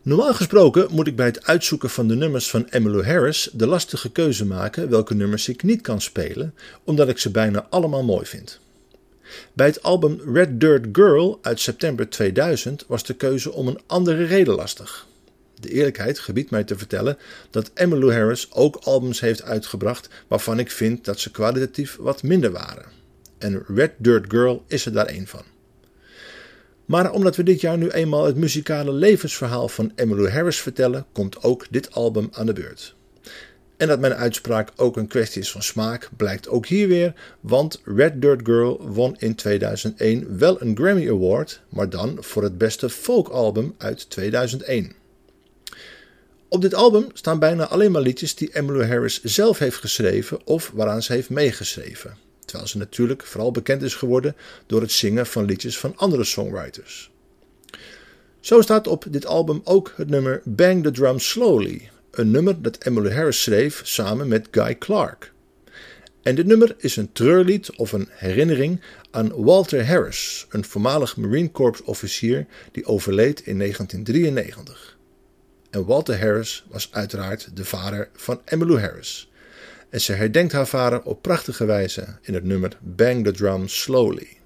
Normaal gesproken moet ik bij het uitzoeken van de nummers van Emmylou Harris de lastige keuze maken welke nummers ik niet kan spelen, omdat ik ze bijna allemaal mooi vind. Bij het album Red Dirt Girl uit september 2000 was de keuze om een andere reden lastig. De eerlijkheid gebiedt mij te vertellen dat Emmylou Harris ook albums heeft uitgebracht waarvan ik vind dat ze kwalitatief wat minder waren. En Red Dirt Girl is er daar één van. Maar omdat we dit jaar nu eenmaal het muzikale levensverhaal van Emmylou Harris vertellen, komt ook dit album aan de beurt. En dat mijn uitspraak ook een kwestie is van smaak, blijkt ook hier weer, want Red Dirt Girl won in 2001 wel een Grammy Award, maar dan voor het beste folkalbum uit 2001. Op dit album staan bijna alleen maar liedjes die Emmylou Harris zelf heeft geschreven of waaraan ze heeft meegeschreven. Terwijl ze natuurlijk vooral bekend is geworden door het zingen van liedjes van andere songwriters. Zo staat op dit album ook het nummer Bang the Drum Slowly, een nummer dat Emmylou Harris schreef samen met Guy Clark. En dit nummer is een treurlied of een herinnering aan Walter Harris, een voormalig Marine Corps officier die overleed in 1993. En Walter Harris was uiteraard de vader van Emmylou Harris. En ze herdenkt haar vader op prachtige wijze in het nummer Bang the Drum Slowly.